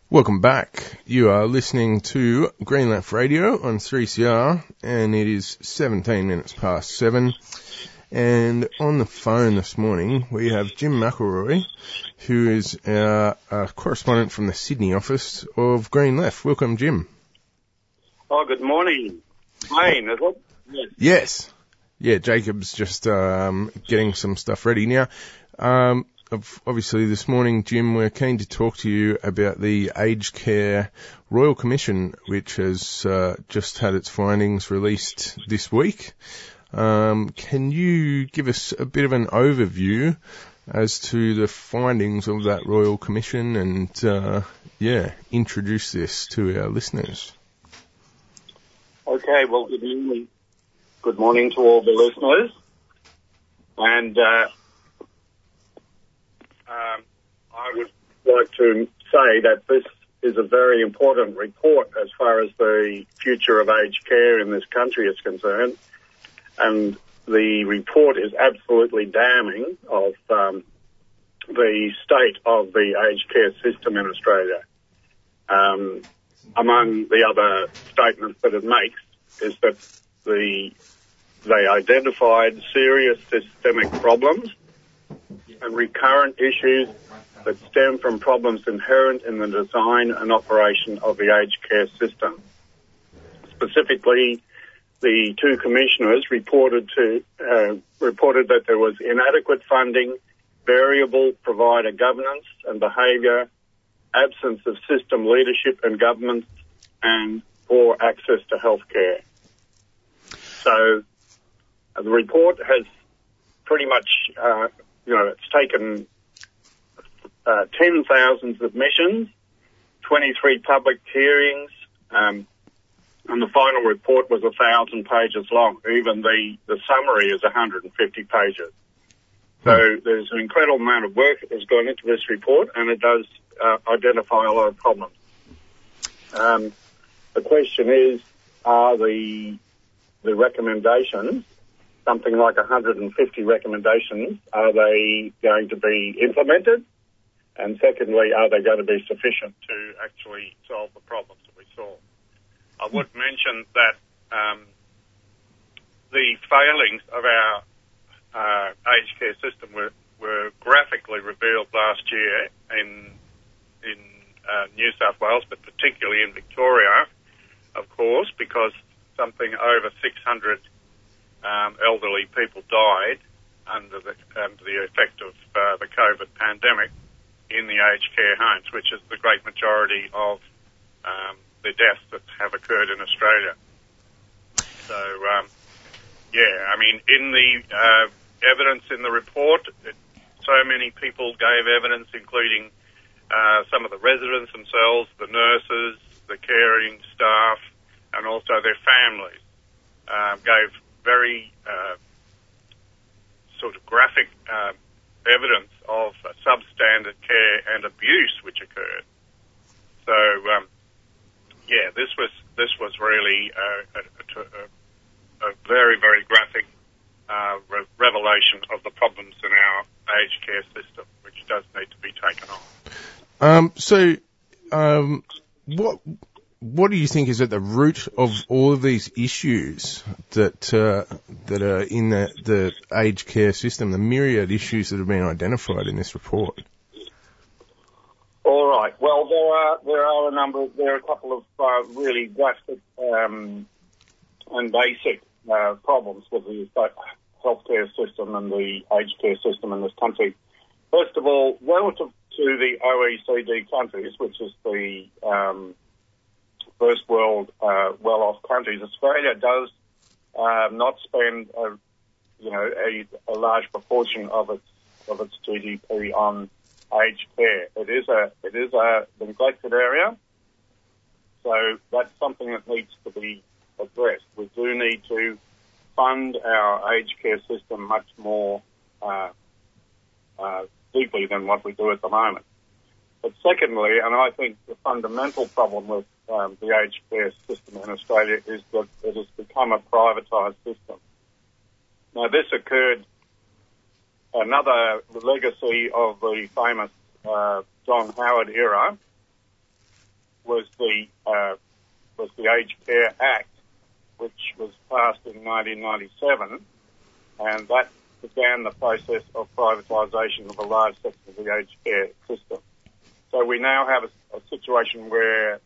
Welcome back. You are listening to Green Left Radio on 3CR, and it is 17 minutes past 7. And on the phone this morning, we have Jim McElroy, who is our correspondent from the Sydney office of Green Left. Welcome, Jim. Oh, good morning. Wayne, is it? Yes. Yeah, Jacob's just getting some stuff ready. Now, obviously this morning, Jim, we're keen to talk to you about the Aged Care Royal Commission, which has just had its findings released this week. Can you give us a bit of an overview as to the findings of that Royal Commission and, introduce this to our listeners? Okay, well, good morning. Good morning to all the listeners. And I would like to say that this is a very important report as far as the future of aged care in this country is concerned. And the report is absolutely damning of the state of the aged care system in Australia. Among the other statements that it makes is that they identified serious systemic problems and recurrent issues that stem from problems inherent in the design and operation of the aged care system. Specifically, the two commissioners reported that there was inadequate funding, variable provider governance and behaviour, absence of system leadership and governance, and poor access to health care. So the report has pretty much, it's taken 10,000 submissions, 23 public hearings, and the final report was 1,000 pages long. Even the summary is 150 pages. So there's an incredible amount of work that has gone into this report, and it does identify a lot of problems. The question is, are the recommendations, something like 150 recommendations, are they going to be implemented? And secondly, are they going to be sufficient to actually solve the problems that we saw? I would mention that the failings of our aged care system were graphically revealed last year in New South Wales, but particularly in Victoria, of course, because something over 600 elderly people died under the effect of the COVID pandemic in the aged care homes, which is the great majority of the deaths that have occurred in Australia. So, in the evidence in the report, so many people gave evidence, including some of the residents themselves, the nurses, the caring staff, and also their families, gave very sort of graphic evidence of substandard care and abuse which occurred. So, this was really a very, very graphic revelation of the problems in our aged care system, which does need to be taken on. What do you think is at the root of all of these issues that are in the aged care system, the myriad issues that have been identified in this report? All right. Well, there are a couple of really drastic and basic problems with the healthcare system and the aged care system in this country. First of all, relative to the OECD countries, which is the first world well-off countries, Australia does not spend a large proportion of its GDP on aged care. It is a neglected area, so that's something that needs to be addressed. We do need to fund our aged care system much more deeply than what we do at the moment. But secondly, and I think the fundamental problem with the aged care system in Australia is that it has become a privatised system. Now, this occurred, another legacy of the famous John Howard era, was the Aged Care Act, which was passed in 1997, and that began the process of privatisation of a large section of the aged care system. So we now have a situation where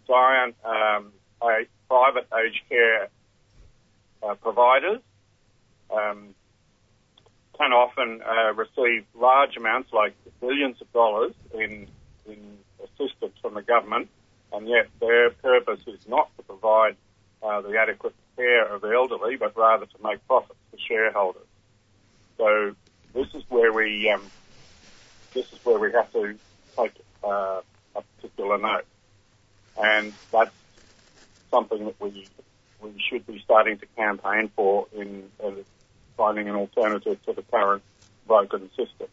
private aged care providers can often receive large amounts, like billions of dollars, in assistance from the government, and yet their purpose is not to provide the adequate care of the elderly, but rather to make profits for shareholders. So this is where we have to take a particular note, and that's something that we should be starting to campaign for in finding an alternative to the current broken system.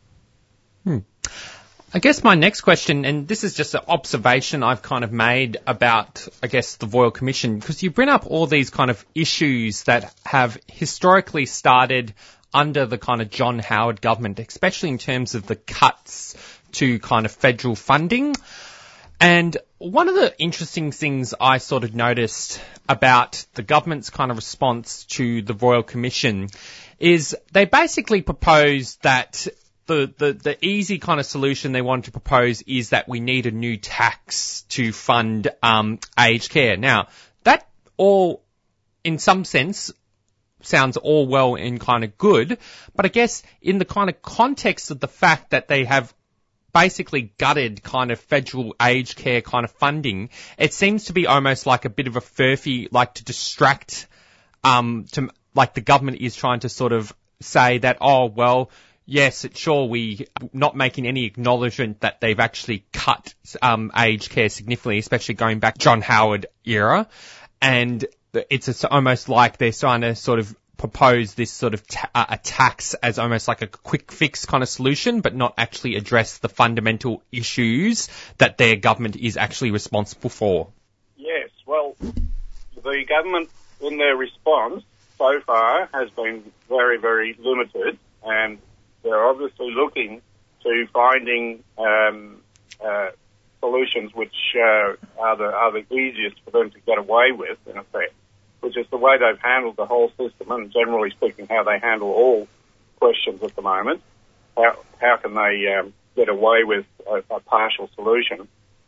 I guess my next question, and this is just an observation I've kind of made about, I guess, the Royal Commission, because you bring up all these kind of issues that have historically started under the kind of John Howard government, especially in terms of the cuts to kind of federal funding. And one of the interesting things I sort of noticed about the government's kind of response to the Royal Commission is they basically proposed that the easy kind of solution they wanted to propose is that we need a new tax to fund aged care. Now, that all, in some sense, sounds all well and kind of good, but I guess in the kind of context of the fact that they have basically gutted kind of federal aged care kind of funding, it seems to be almost like a bit of a furphy, like to distract, like the government is trying to sort of say that, oh, well, yes, sure, we not making any acknowledgement that they've actually cut aged care significantly, especially going back John Howard era. And it's almost like they're trying to sort of propose this sort of a tax as almost like a quick fix kind of solution, but not actually address the fundamental issues that their government is actually responsible for. Yes, well, the government in their response so far has been very, very limited, and they're obviously looking to finding solutions which are the easiest for them to get away with, in effect, which is the way they've handled the whole system, and generally speaking, how they handle all questions at the moment. How can they get away with a partial solution?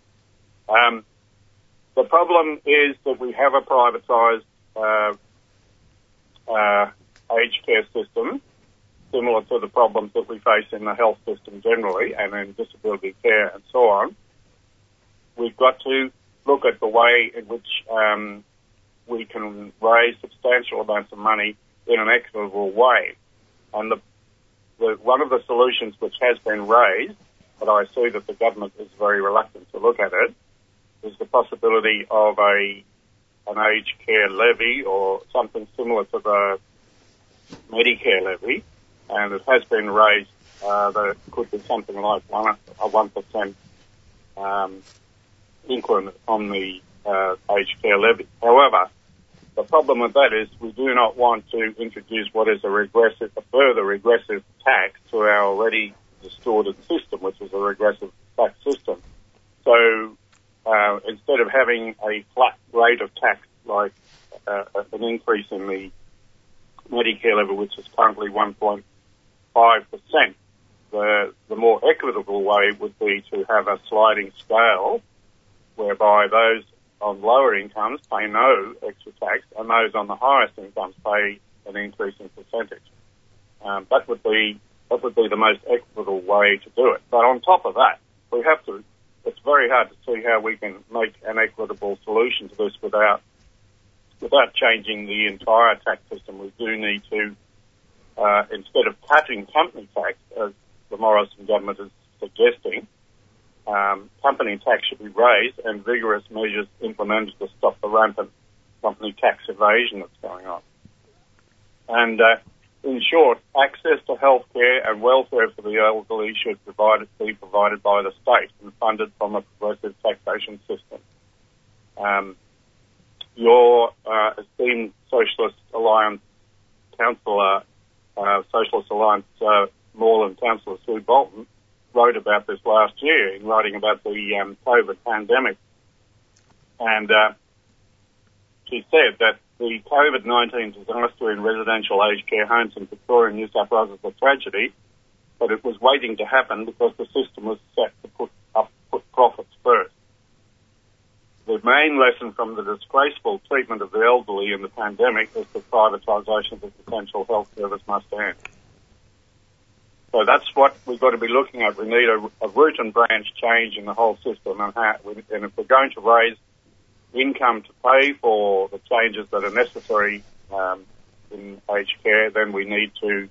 The problem is that we have a privatised aged care system, similar to the problems that we face in the health system generally, and in disability care and so on. We've got to look at the way in which we can raise substantial amounts of money in an equitable way. And one of the solutions which has been raised, but I see that the government is very reluctant to look at it, is the possibility of an aged care levy or something similar to the Medicare levy. And it has been raised that it could be something like a 1% increment on the aged care levy. However, the problem with that is we do not want to introduce what is a further regressive tax to our already distorted system, which is a regressive tax system. So instead of having a flat rate of tax, like an increase in the Medicare level, which is currently 1.5%, the more equitable way would be to have a sliding scale whereby those on lower incomes pay no extra tax and those on the highest incomes pay an increasing percentage. That would be the most equitable way to do it. But on top of that, it's very hard to see how we can make an equitable solution to this without changing the entire tax system. We do need to, instead of cutting company tax, as the Morrison government is suggesting, company tax should be raised and vigorous measures implemented to stop the rampant company tax evasion that's going on. And in short, access to health care and welfare for the elderly should be provided by the state and funded from a progressive taxation system. Your esteemed Socialist Alliance councillor, Socialist Alliance Moreland councillor Sue Bolton, wrote about this last year in writing about the COVID pandemic. And she said that the COVID-19 disaster in residential aged care homes in Victoria and New South Wales is a tragedy, but it was waiting to happen because the system was set to put profits first. The main lesson from the disgraceful treatment of the elderly in the pandemic is the privatisation of the essential health service must end. So that's what we've got to be looking at. We need a root and branch change in the whole system, and if we're going to raise income to pay for the changes that are necessary in aged care, then we need to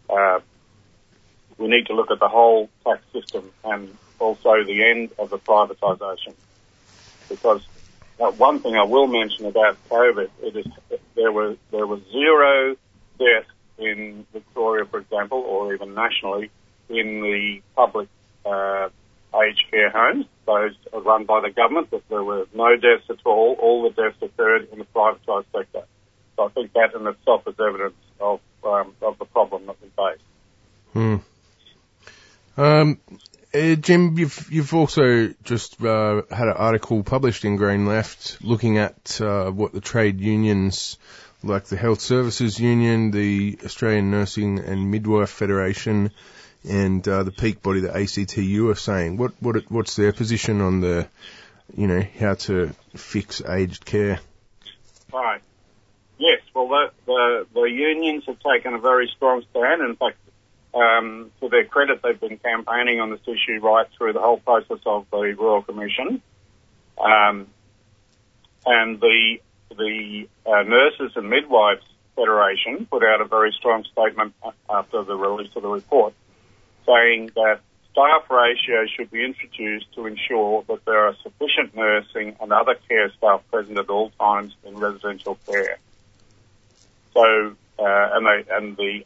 look at the whole tax system and also the end of the privatisation. Because one thing I will mention about COVID, there was zero deaths in Victoria, for example, or even nationally, in the public aged care homes. Those are run by the government, but there were no deaths at all. All the deaths occurred in the privatised sector. So I think that in itself is evidence of the problem that we face. Jim, you've also just had an article published in Green Left looking at what the trade unions, like the Health Services Union, the Australian Nursing and Midwife Federation, and the peak body, the ACTU, are saying. What's their position on the, how to fix aged care? Right. Yes. Well, the unions have taken a very strong stand. In fact, to their credit, they've been campaigning on this issue right through the whole process of the Royal Commission. And the Nurses and Midwives Federation put out a very strong statement after the release of the report, saying that staff ratios should be introduced to ensure that there are sufficient nursing and other care staff present at all times in residential care. So, and the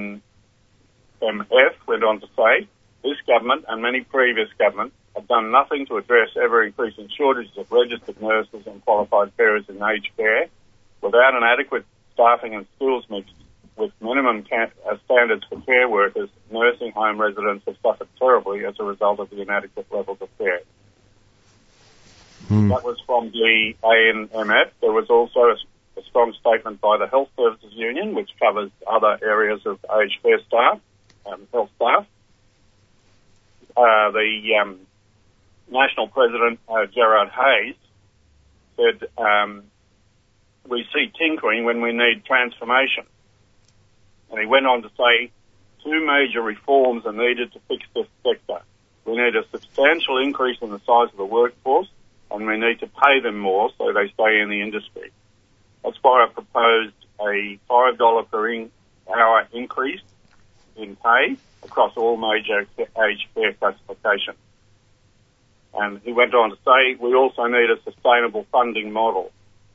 ANMF went on to say, this government and many previous governments have done nothing to address ever-increasing shortages of registered nurses and qualified carers in aged care. Without an adequate staffing and skills mix with minimum standards for care workers, nursing home residents have suffered terribly as a result of the inadequate levels of care. That was from the ANMF. There was also a strong statement by the Health Services Union, which covers other areas of aged care staff, health staff. The National President, Gerard Hayes, said, we see tinkering when we need transformation. And he went on to say, two major reforms are needed to fix this sector. We need a substantial increase in the size of the workforce, and we need to pay them more so they stay in the industry. That's why I proposed a $5 per hour increase in pay across all major aged care classifications. And he went on to say, we also need a sustainable funding model.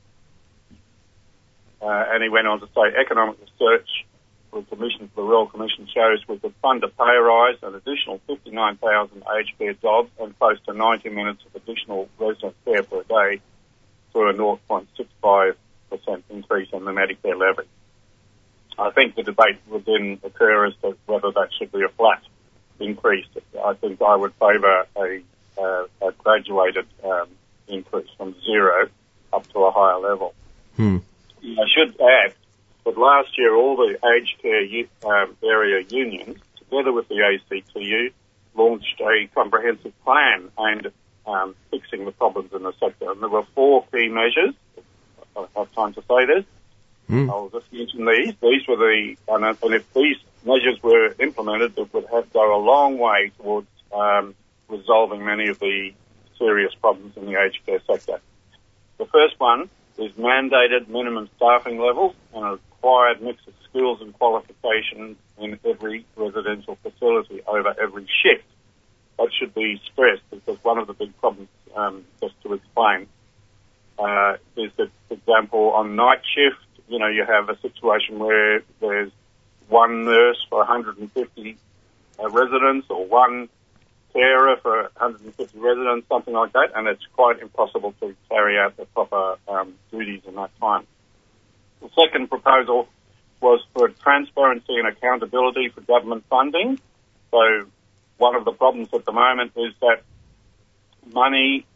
And he went on to say, economic research the Royal Commission shows we could fund a pay rise, an additional 59,000 aged care jobs, and close to 90 minutes of additional resident care per day through a 0.65% increase in the Medicare levy. I think the debate would then occur as to whether that should be a flat increase. I think I would favour a graduated increase from zero up to a higher level. I should add that last year all the aged care area unions, together with the ACTU, launched a comprehensive plan aimed at fixing the problems in the sector. And there were 4 key measures. I don't have time to say this. I'll just mention these. These were and if these measures were implemented, it would go a long way towards resolving many of the serious problems in the aged care sector. The first one is mandated minimum staffing levels and a required mix of skills and qualifications in every residential facility over every shift. That should be stressed because one of the big problems, just to explain, is that, for example, on night shift, you have a situation where there's one nurse for 150 residents or one carer for 150 residents, something like that, and it's quite impossible to carry out the proper duties in that time. The second proposal was for transparency and accountability for government funding. So one of the problems at the moment is that money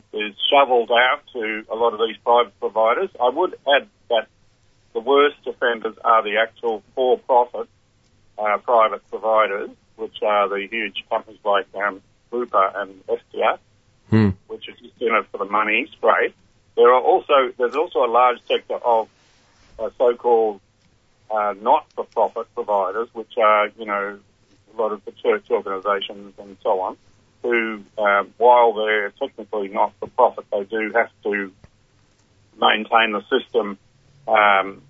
is shoveled out to a lot of these private providers. I would add that the worst offenders are the actual for-profit private providers, which are the huge companies like Bupa and Estia, which are just in it for the money straight. There's also a large sector of so-called not-for-profit providers, which are, a lot of the church organisations and so on, who, while they're technically not-for-profit, they do have to maintain the system, on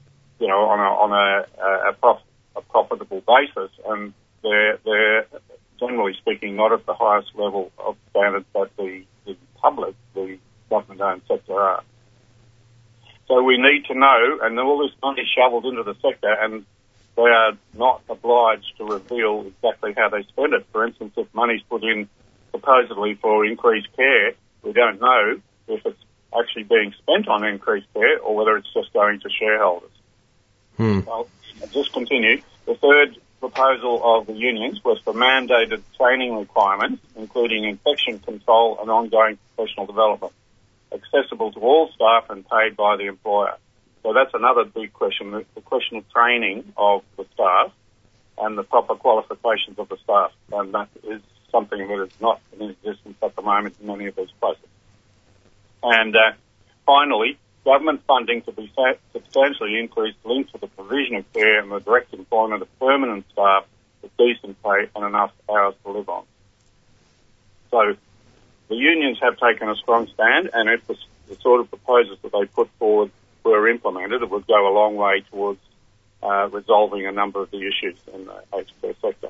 a profitable basis, and they're generally speaking not at the highest level of standards that the public, the government-owned sector are. So we need to know, and all this money is shoveled into the sector, and they are not obliged to reveal exactly how they spend it. For instance, if money's put in supposedly for increased care, we don't know if it's actually being spent on increased care or whether it's just going to shareholders. I'll just continue. The third proposal of the unions was for mandated training requirements, including infection control and ongoing professional development, accessible to all staff and paid by the employer. So that's another big question, the question of training of the staff and the proper qualifications of the staff. And that is something that is not in existence at the moment in many of these places. And finally, government funding to be substantially increased, linked to the provision of care and the direct employment of permanent staff with decent pay and enough hours to live on. So the unions have taken a strong stand, and if the sort of proposals that they put forward were implemented, it would go a long way towards resolving a number of the issues in the aged care sector.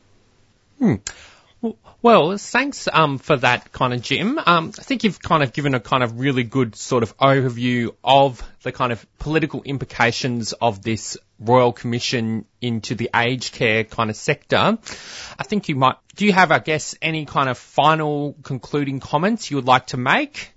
Well, thanks for that kind of, Jim. I think you've kind of given a kind of really good sort of overview of the kind of political implications of this Royal Commission into the aged care kind of sector. I think do you have, I guess, any kind of final concluding comments you would like to make?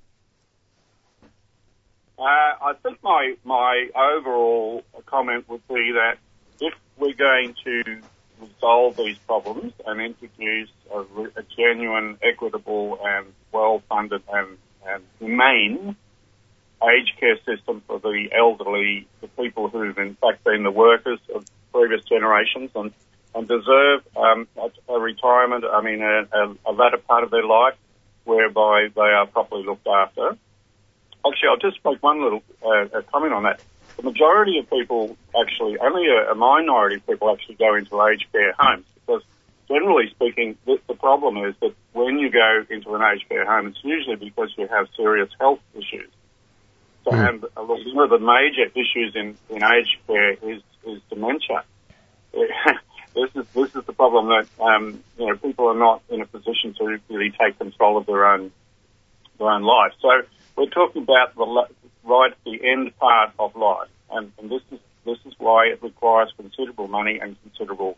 I think my overall comment would be that if we're going to resolve these problems and introduce a genuine, equitable and well-funded and humane aged care system for the elderly, the people who've in fact been the workers of previous generations and deserve a retirement, a latter part of their life whereby they are properly looked after. Actually, I'll just make one little comment on that. The majority of people actually, only a minority of people actually go into aged care homes, because generally speaking, the problem is that when you go into an aged care home, it's usually because you have serious health issues. So, and one of the major issues in aged care is dementia. This is the problem that people are not in a position to really take control of their own life. So we're talking about right at the end part of life, and this is why it requires considerable money and considerable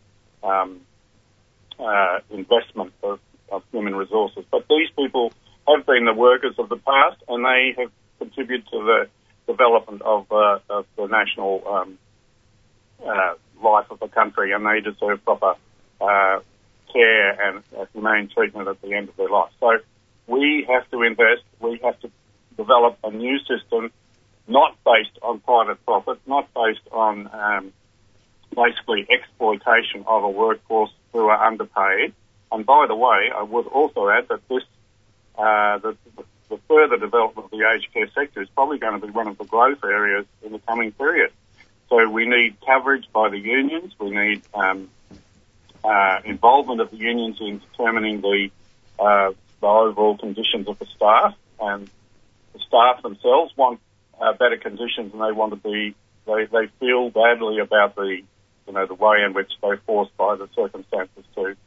investment of human resources. But these people have been the workers of the past, and they have contributed to the development of the national life of the country, and they deserve proper care and humane treatment at the end of their life. So we have to invest, we have to develop a new system, not based on private profit, not based on basically exploitation of a workforce who are underpaid. And by the way, I would also add that this the further development of the aged care sector is probably going to be one of the growth areas in the coming period. So we need coverage by the unions. We need involvement of the unions in determining the overall conditions of the staff, and the staff themselves want better conditions, and they want to be. They feel badly about the way in which they're forced by the circumstances to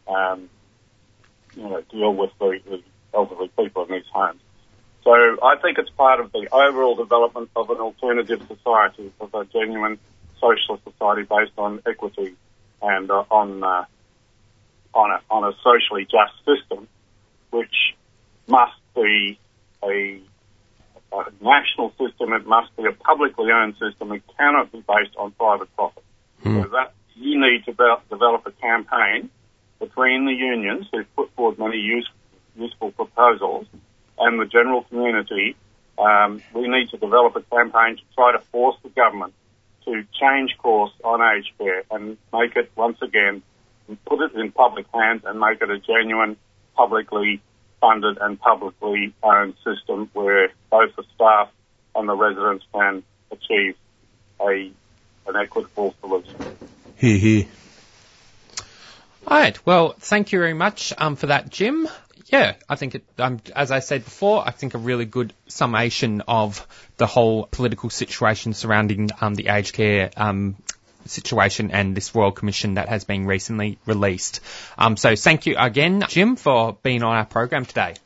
deal with the elderly people in these homes. So I think it's part of the overall development of an alternative society, of a genuine socialist society based on equity and on a socially just system, which must be a national system. It must be a publicly owned system. It cannot be based on private profit. So that you need to develop a campaign between the unions who put forward many useful proposals and the general community, we need to develop a campaign to try to force the government to change course on aged care and make it, once again, put it in public hands and make it a genuine, publicly funded and publicly owned system where both the staff and the residents can achieve an equitable solution. Hear, hear. All right. Well, thank you very much for that, Jim. Yeah, I think as I said before, I think a really good summation of the whole political situation surrounding the aged care situation and this Royal Commission that has been recently released. So thank you again, Jim, for being on our program today.